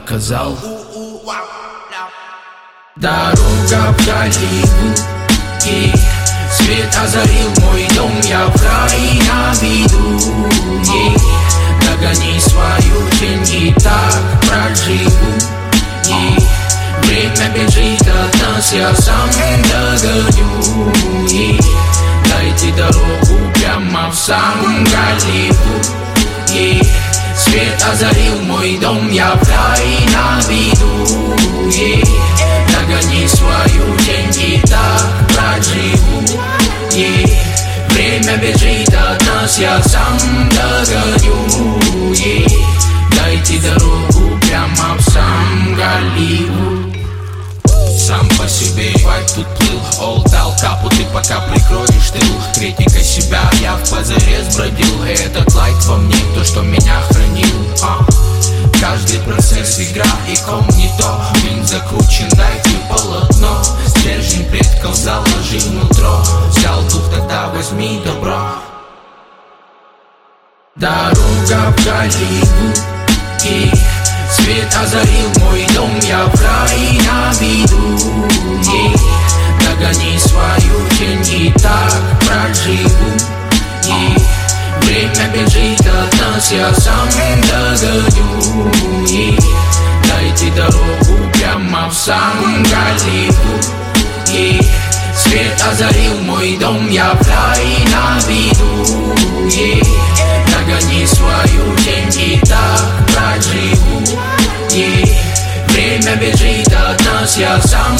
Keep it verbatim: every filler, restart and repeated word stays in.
показал. Дорога в Голливуд, и свет озарил мой дом, я в рай на виду. И догони свою тень, и так проживу. И время бежит от нас, я сам догоню. И дайте дорогу прямо в сам Голливуд. И свет озарил мой дом, я в рай на виду. И догони свою тень, и так проживу. И время бежит от нас, я сам догоню. И дайте дорогу прямо в сам Голливуд. Сам по себе вайп тут плыл, ол дал капу, ты пока прикроешь тыл. Критика себя, я в позарез бродил. И этот лайт во мне, то, что меня хранил. а. Каждый процесс игра, и ком не то. Блин закручен, дайте полотно. Стержень предков заложил внутро. Взял дух, тогда возьми добро. Дорога в Голливуд, и свет озарил мой дом, я в рай на виду. И догони свою тень, и так проживу. И время бежит от нас, я сам догоню. И дайте дорогу прямо в сам Голливуд. И свет озарил мой дом, я в рай на виду. И догони свою тень, и так проживу. И время бежит от нас, я сам